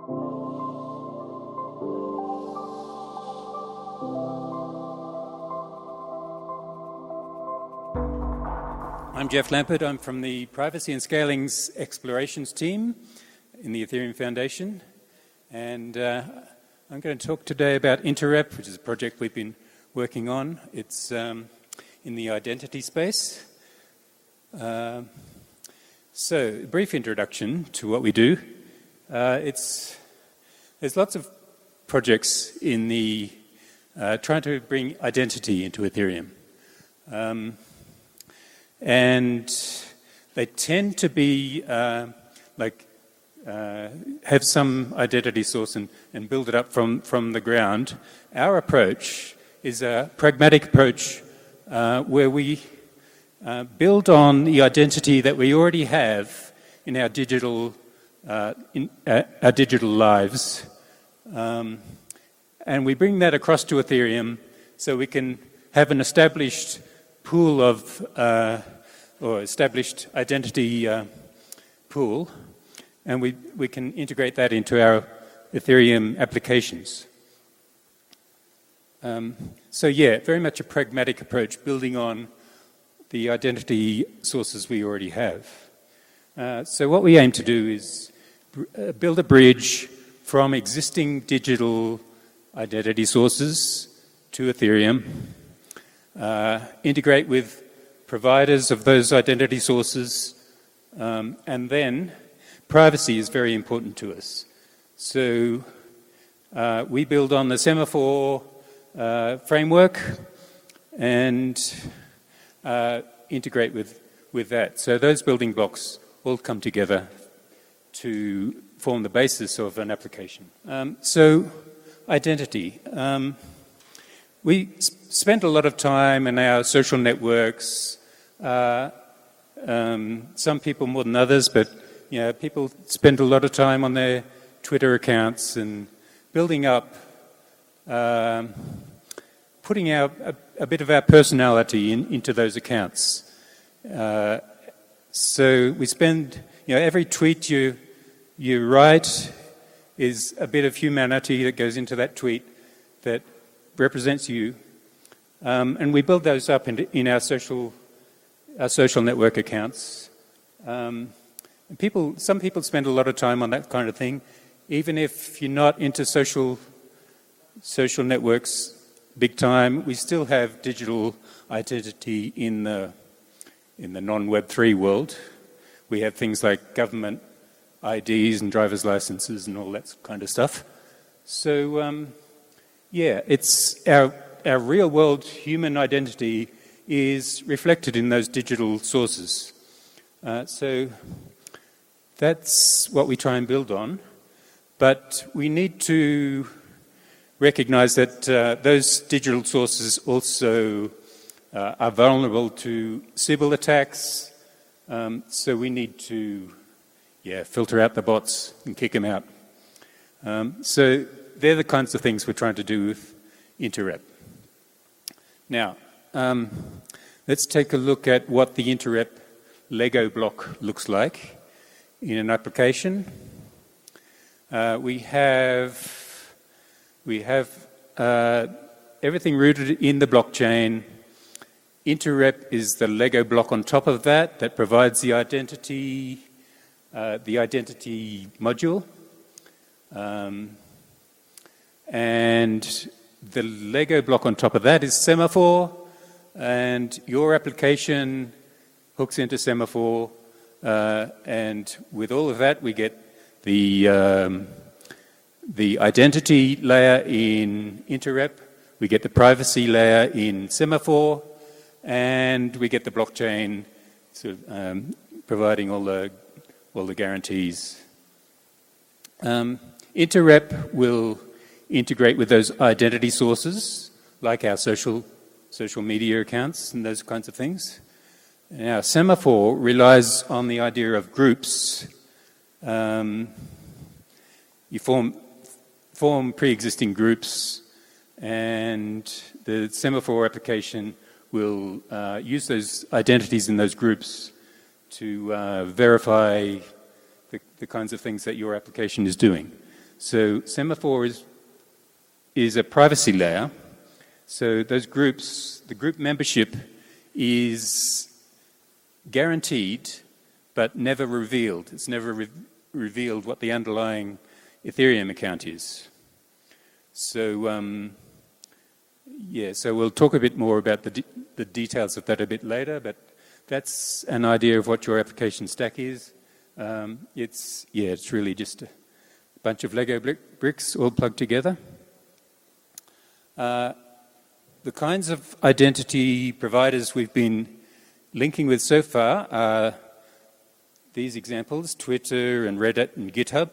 I'm Jeff Lampert. I'm from the Privacy and Scaling's Explorations team in the Ethereum Foundation. And I'm going to talk today about Interrep, which is a project we've been working on. It's in the identity space. So, a brief introduction to what we do. There's lots of projects in the trying to bring identity into Ethereum. And they tend to be have some identity source and build it up from the ground. Our approach is a pragmatic approach where we build on the identity that we already have in our digital lives, and we bring that across to Ethereum so we can have an established pool of or established identity pool, and we can integrate that into our Ethereum applications. So yeah, very much a pragmatic approach, building on the identity sources we already have. So what we aim to do is build a bridge from existing digital identity sources to Ethereum, integrate with providers of those identity sources, and then privacy is very important to us. So we build on the Semaphore framework and integrate with that. So those building blocks all come together to form the basis of an application. So identity. We spent a lot of time in our social networks. Some people more than others, but people spend a lot of time on their Twitter accounts and building up, putting out a bit of our personality into those accounts. So we spend, every tweet you write is a bit of humanity that goes into that tweet that represents you, and we build those up in our social network accounts. And some people spend a lot of time on that kind of thing, even if you're not into social networks big time. We still have digital identity in the non-Web3 world. We have things like government IDs and driver's licenses and all that kind of stuff. So it's our real world human identity is reflected in those digital sources. So that's what we try and build on. But we need to recognize that those digital sources also are vulnerable to Sybil attacks. So we need to filter out the bots and kick them out. So they're the kinds of things we're trying to do with Interrep. Now, let's take a look at what the Interrep Lego block looks like in an application. We have everything rooted in the blockchain. Interrep is the Lego block on top of that provides the identity module. And the Lego block on top of that is Semaphore, and your application hooks into Semaphore, and with all of that we get the identity layer in Interrep, we get the privacy layer in Semaphore, and we get the blockchain providing all the guarantees. Interrep will integrate with those identity sources, like our social media accounts and those kinds of things. Now, Semaphore relies on the idea of groups. You form pre-existing groups, and the Semaphore application will use those identities in those groups to verify the kinds of things that your application is doing. So Semaphore is a privacy layer. So those groups, the group membership is guaranteed but never revealed. It's never revealed what the underlying Ethereum account is. So, so we'll talk a bit more about the details of that a bit later, but that's an idea of what your application stack is. It's really just a bunch of Lego bricks all plugged together. The kinds of identity providers we've been linking with so far are these examples, Twitter and Reddit and GitHub.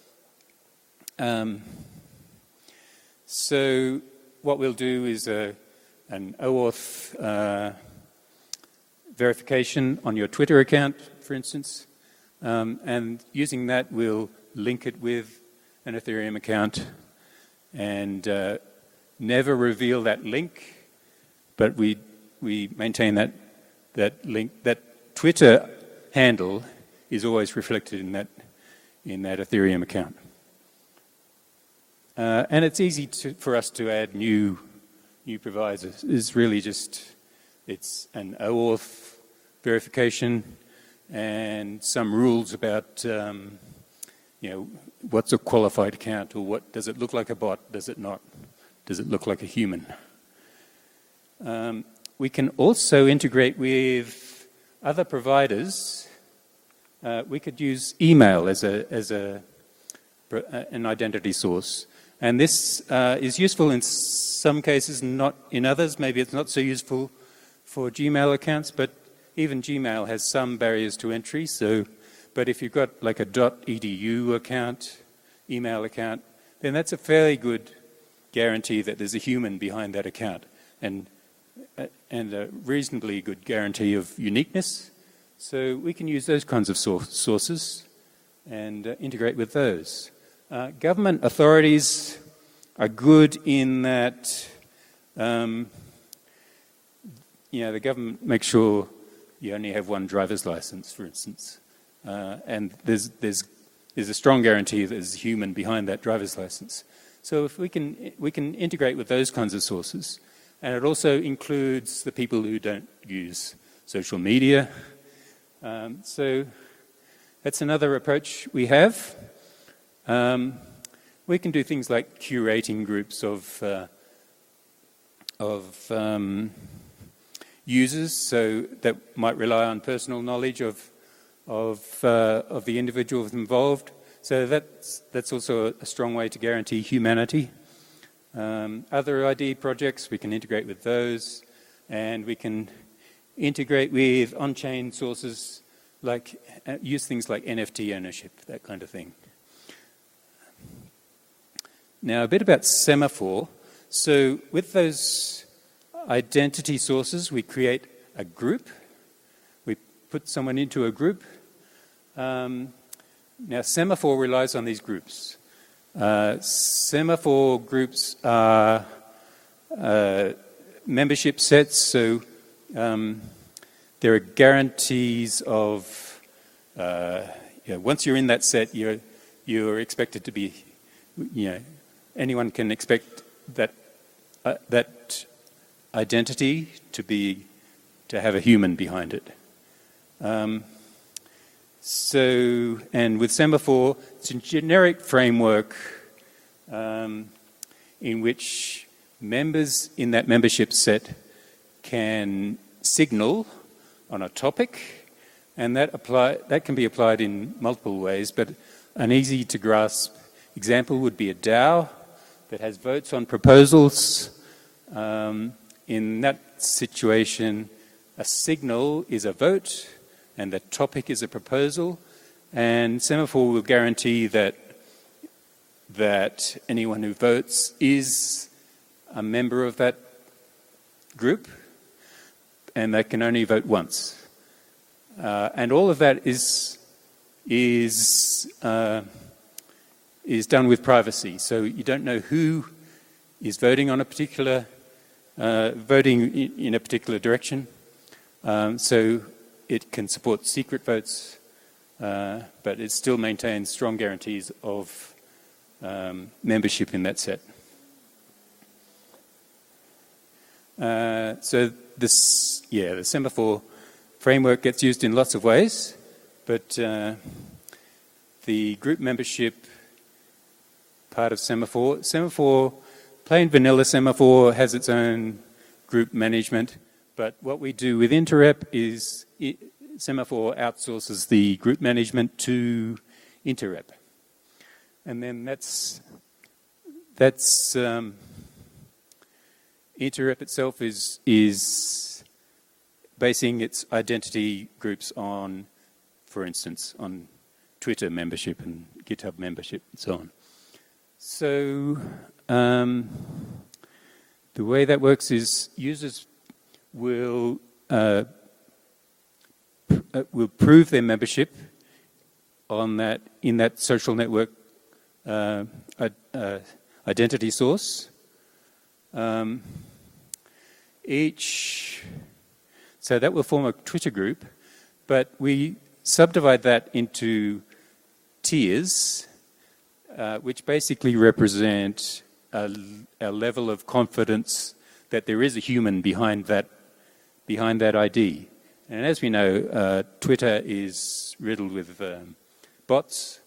So what we'll do is an OAuth verification on your Twitter account, for instance, and using that we'll link it with an Ethereum account and never reveal that link, but we maintain that link, that Twitter handle is always reflected in that Ethereum account. And it's easy for us to add new providers. It's really it's an OAuth verification and some rules about what's a qualified account, or what does it look like a bot? Does it not? Does it look like a human? We can also integrate with other providers. We could use email as an identity source. And this is useful in some cases, not in others. Maybe it's not so useful for Gmail accounts, but even Gmail has some barriers to entry. But if you've got like a .edu account, email account, then that's a fairly good guarantee that there's a human behind that account, and a reasonably good guarantee of uniqueness. So we can use those kinds of sources and integrate with those. Government authorities are good in that, the government makes sure you only have one driver's license, for instance, and there's a strong guarantee that there's a human behind that driver's license. So if we can integrate with those kinds of sources, and it also includes the people who don't use social media. So that's another approach we have. We can do things like curating groups of users, so that might rely on personal knowledge of the individuals involved. So that's also a strong way to guarantee humanity. Other ID projects, we can integrate with those, and we can integrate with on-chain sources, like use things like NFT ownership, that kind of thing. Now, a bit about Semaphore. So with those identity sources, we create a group. We put someone into a group. Now, Semaphore relies on these groups. Semaphore groups are membership sets, so there are guarantees of, once you're in that set, you're expected to be, anyone can expect that identity to have a human behind it. And with Semaphore, it's a generic framework in which members in that membership set can signal on a topic, and that can be applied in multiple ways, but an easy to grasp example would be a DAO that has votes on proposals. In that situation, a signal is a vote, and the topic is a proposal, and Semaphore will guarantee that anyone who votes is a member of that group, and they can only vote once. And all of that is done with privacy, so you don't know who is voting on a particular voting in a particular direction. So it can support secret votes, but it still maintains strong guarantees of membership in that set. So this, the Semaphore framework gets used in lots of ways, but the group membership part of Semaphore, plain vanilla Semaphore has its own group management, but what we do with Interrep is Semaphore outsources the group management to Interrep. And then that's Interrep itself is basing its identity groups on, for instance, on Twitter membership and GitHub membership and so on. So the way that works is users will prove their membership on that in that social network identity source. So that will form a Twitter group, but we subdivide that into tiers, which basically represent a level of confidence that there is a human behind that ID. And as we know, Twitter is riddled with bots.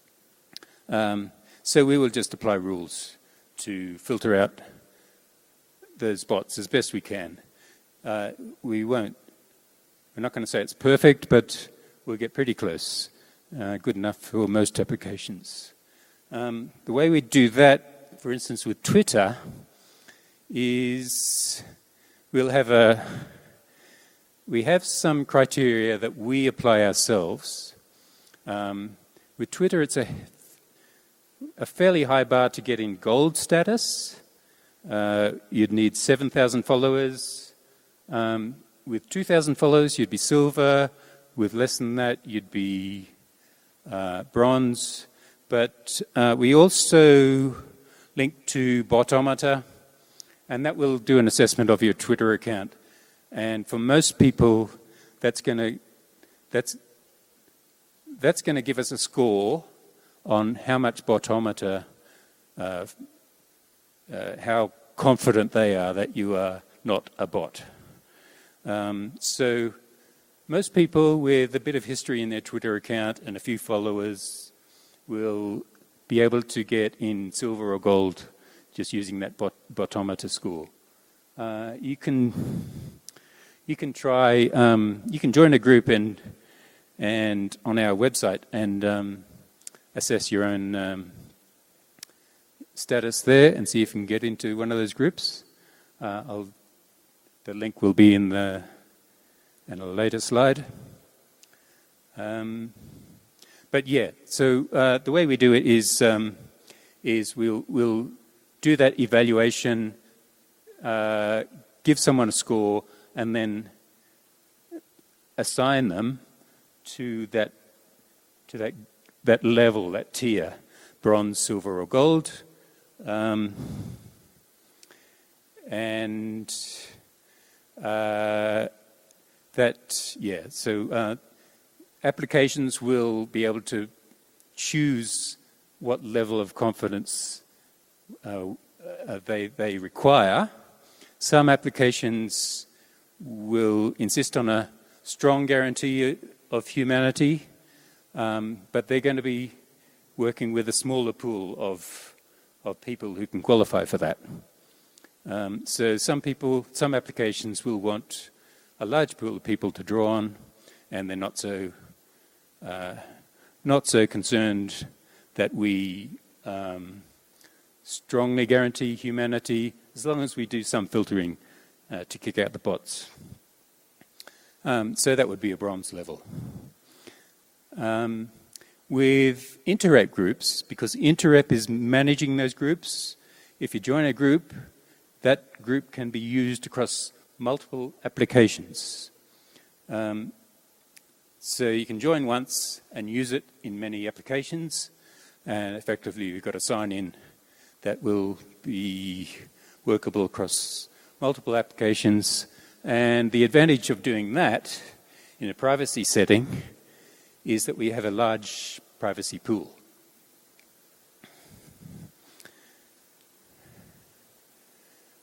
So we will just apply rules to filter out those bots as best we can. We're not going to say it's perfect, but we'll get pretty close. Good enough for most applications. The way we do that, for instance, with Twitter, is we have some criteria that we apply ourselves. With Twitter, it's a fairly high bar to get in gold status. You'd need 7,000 followers. With 2,000 followers, you'd be silver. With less than that, you'd be bronze. But we also link to Botometer, and that will do an assessment of your Twitter account. And for most people, that's going to give us a score on how much Botometer, how confident they are that you are not a bot. So most people with a bit of history in their Twitter account and a few followers will be able to get in silver or gold just using that Botometer score. You can try. You can join a group and on our website and assess your own status there and see if you can get into one of those groups. The link will be in a later slide. But yeah, so the way we do it is we'll do that evaluation, give someone a score, and then assign them to that level, that tier, bronze, silver, or gold, So applications will be able to choose what level of confidence they require. Some applications will insist on a strong guarantee of humanity, but they're going to be working with a smaller pool of people who can qualify for that. So some applications will want a large pool of people to draw on, and they're not so concerned that we strongly guarantee humanity, as long as we do some filtering to kick out the bots. So that would be a bronze level. With Interrep groups, because Interrep is managing those groups, if you join a group, that group can be used across multiple applications. So you can join once and use it in many applications, and effectively you've got a sign-in that will be workable across multiple applications. And the advantage of doing that in a privacy setting is that we have a large privacy pool.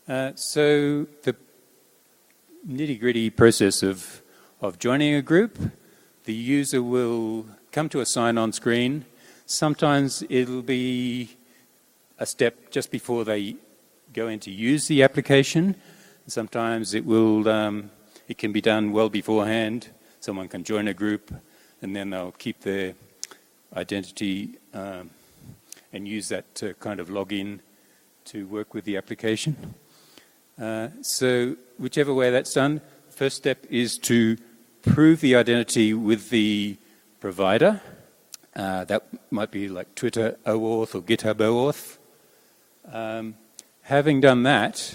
So the nitty-gritty process of joining a group, the user will come to a sign-on screen. Sometimes it'll be a step just before they go in to use the application. Sometimes it can be done well beforehand. Someone can join a group and then they'll keep their identity and use that to kind of log in to work with the application. So whichever way that's done, first step is to prove the identity with the provider. That might be like Twitter OAuth or GitHub OAuth. Having done that,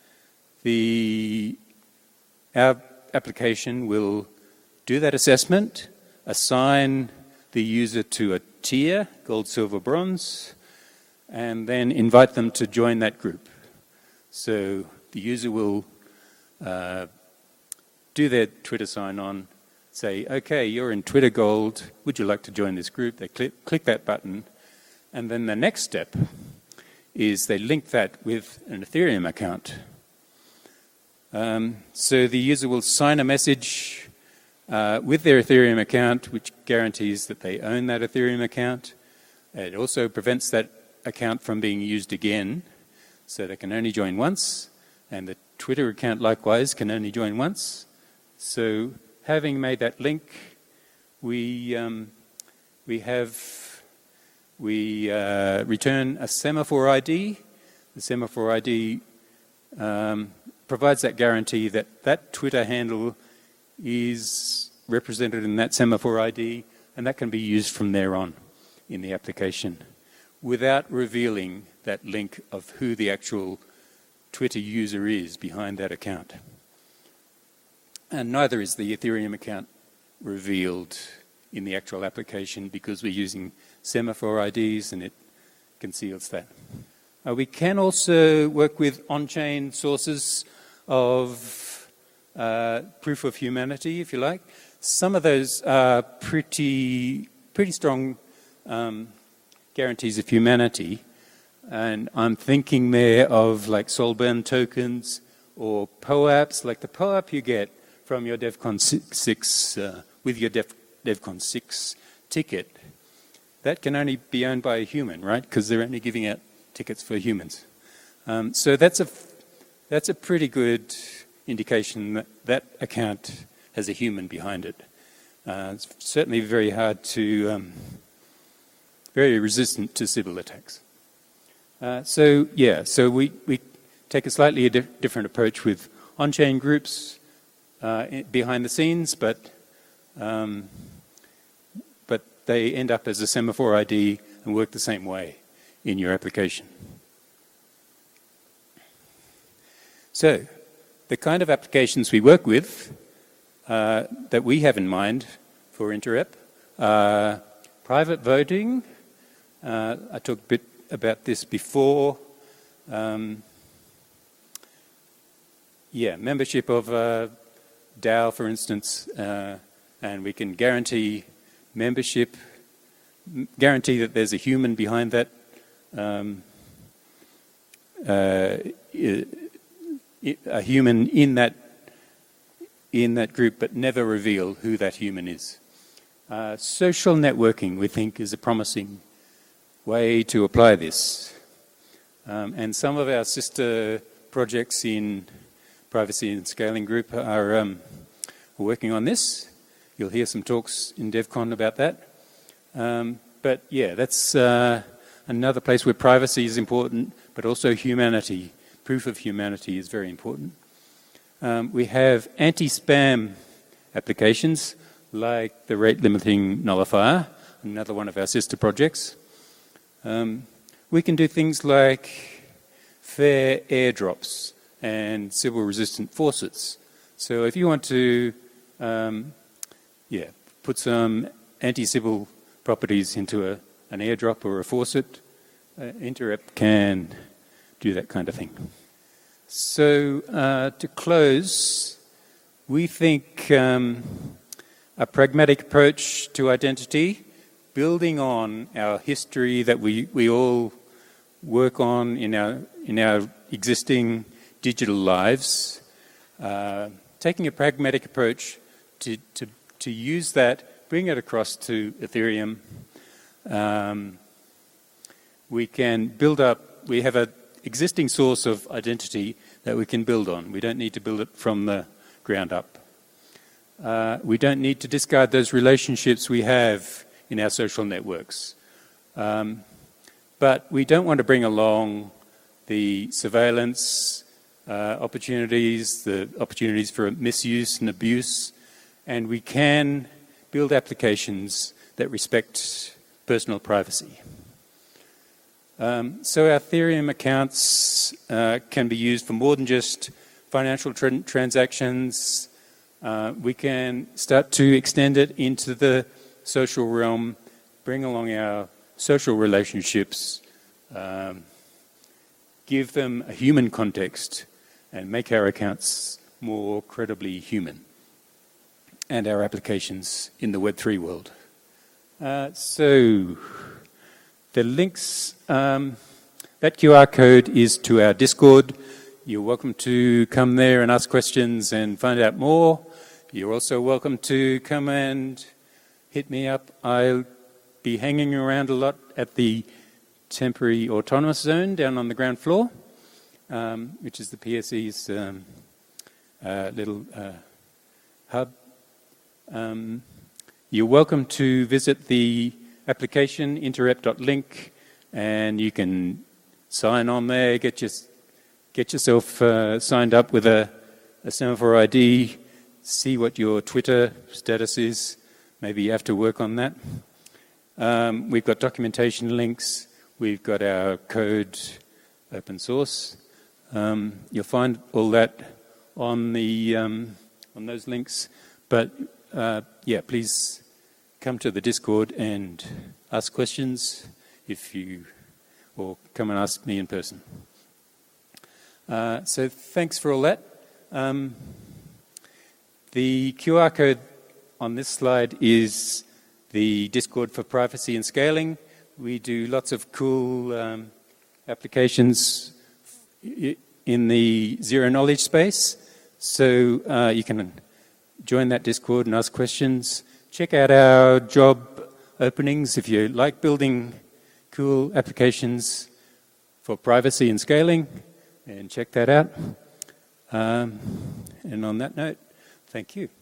our application will do that assessment, assign the user to a tier, gold, silver, bronze, and then invite them to join that group. So the user will do their Twitter sign-on, say, okay, you're in Twitter Gold, would you like to join this group? They click that button, and then the next step is they link that with an Ethereum account. So the user will sign a message with their Ethereum account, which guarantees that they own that Ethereum account. It also prevents that account from being used again, so they can only join once, and the Twitter account likewise can only join once. So having made that link, we return a semaphore ID. The semaphore ID provides that guarantee that that Twitter handle is represented in that semaphore ID, and that can be used from there on in the application without revealing that link of who the actual Twitter user is behind that account. And neither is the Ethereum account revealed in the actual application because we're using semaphore IDs and it conceals that. We can also work with on-chain sources of proof of humanity, if you like. Some of those are pretty strong guarantees of humanity, and I'm thinking there of like Solburn tokens or POAPs, like the POAP you get from your DEFCON 6 with your DEFCON 6 ticket. That can only be owned by a human, right? Because they're only giving out tickets for humans. So that's a pretty good indication that that account has a human behind it. It's certainly very hard to, very resistant to Sybil attacks. So we take a slightly different approach with on-chain groups behind the scenes, but they end up as a semaphore ID and work the same way in your application. So, the kind of applications we work with that we have in mind for Interep are private voting. I talked a bit about this before. Membership of DAO, for instance, and we can guarantee membership, guarantee that there's a human behind that a human in that group, but never reveal who that human is. Social networking, we think, is a promising way to apply this. And some of our sister projects in Privacy and Scaling Group are working on this. You'll hear some talks in DevCon about that. But yeah, that's another place where privacy is important, but also humanity. Proof of humanity is very important. We have anti-spam applications like the rate limiting nullifier, another one of our sister projects. We can do things like fair airdrops and Sybil resistant faucets. So if you want to put some anti-Sybil properties into an airdrop or a faucet, Interep can do that kind of thing. So to close, we think a pragmatic approach to identity, building on our history that we all work on in our existing digital lives, taking a pragmatic approach to use that, bring it across to Ethereum. We can build up, we have an existing source of identity that we can build on. We don't need to build it from the ground up. We don't need to discard those relationships we have in our social networks. But we don't want to bring along the surveillance opportunities, the opportunities for misuse and abuse, and we can build applications that respect personal privacy. So our Ethereum accounts can be used for more than just financial transactions. We can start to extend it into the social realm, bring along our social relationships, give them a human context, and make our accounts more credibly human, and our applications in the Web3 world. So the links, that QR code is to our Discord. You're welcome to come there and ask questions and find out more. You're also welcome to come and hit me up. I'll be hanging around a lot at the temporary autonomous zone down on the ground floor, which is the PSE's little hub. You're welcome to visit the application interep.link, and you can sign on there, get yourself signed up with a Semaphore ID, see what your Twitter status is. Maybe you have to work on that. We've got documentation links. We've got our code open source. You'll find all that on the on those links. But yeah, please come to the Discord and ask questions or come and ask me in person. So thanks for all that. The QR code on this slide is the Discord for privacy and scaling. We do lots of cool applications in the zero knowledge space. So you can join that Discord and ask questions. Check out our job openings if you like building cool applications for privacy and scaling, and check that out. And on that note, thank you.